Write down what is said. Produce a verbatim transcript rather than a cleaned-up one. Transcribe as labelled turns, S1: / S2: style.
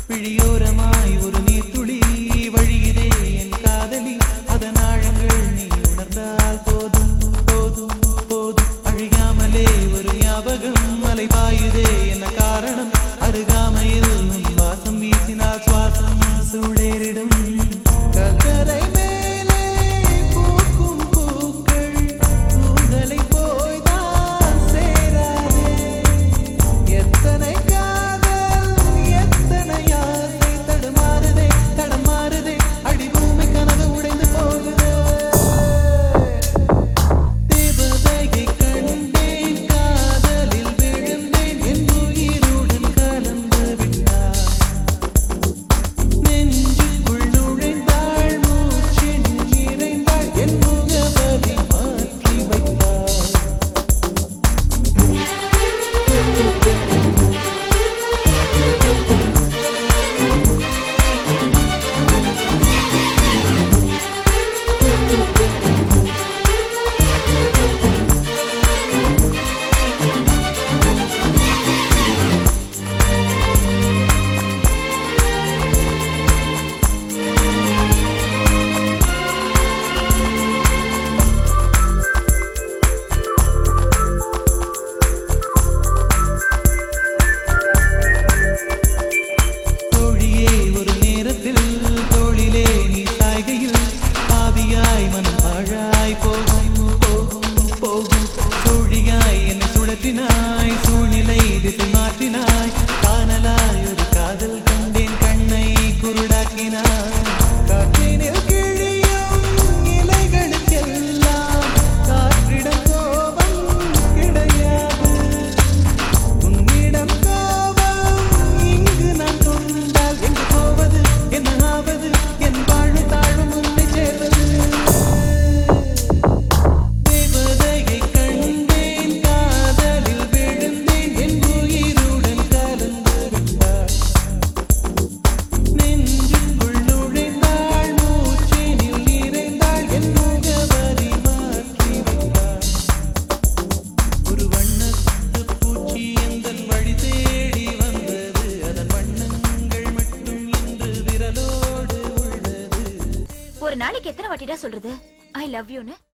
S1: விழியோரமாய் ஒரு நீர்த்துளி வழியுதே என் காதலி, அதன் ஆழங்கள் நீ உணர்ந்தால் போதும் போதும் போதும். அழியாமலே ஒரு ஞாபகம் அலை பாயுதே, என்ன காரணம்? அருகாமையில் உன் வாசம் வீசினால் சுவாசம் சூடேறிடும். கக்கரை மேலே பூக்கும் பூக்கள் கூந்தலை போய்தான் சேராதே. எத்தனை காதல் எத்தனை ஆசை தடுமாறுதே தடமாறுதே, அடிபூமி கனவு உடைந்து போகுதே. தேவதையை கண்டேன், காதலில் விழுந்தேன், என் உயிருடன் கலந்து விட்டாய். நெஞ்சுக்குள் நுழைந்தாள், மூச்சினில் நிறைந்தாள், என் முகவரி மாற்றி வைத்தாள். தோழியே ஒரு நேரத்தில் தோளிலே நீ சாய்கையில் பாவியாய் மனம் பாழாய் போகும் போகும் போகும். தோழியாய் என்னை சுழற்றினாய், சூழ்நிலை திசை மாற்றினாய். காணலாய் ஒரு காதல் கண்டேன், கண்ணை குருடாக்கினாய். காற்றினில் கிழியும் இலைகளுக்கெல்லாம் காற்றிடம் கோபம் கிடையாது. உன்னிடம் கோபம் இங்கு நான் கொண்டால் எங்கு போவது, என்ன ஆவது, என் வாழ்வு தாழும் உன்னை சேர்வது. தேவதையை கண்டேன், காதலில் விழுந்தேன், என் உயிருடன் கலந்து விட்டாள். நெஞ்சுக்குள் நுழைந்தாள், மூச்சினில் நிறைந்தாள், என் முகவரி மாற்றி வைத்தாள். ஒரு வண்ணத்து பூச்சி எந்தன் வழி தேடி வந்தது, அதன் வண்ணங்கள் மட்டும் இன்று விரலோடு உள்ளது.
S2: ஒரு நாளைக்கு எத்தனை வாட்டிடா சொல்றது ஐ லவ் யூன்னு?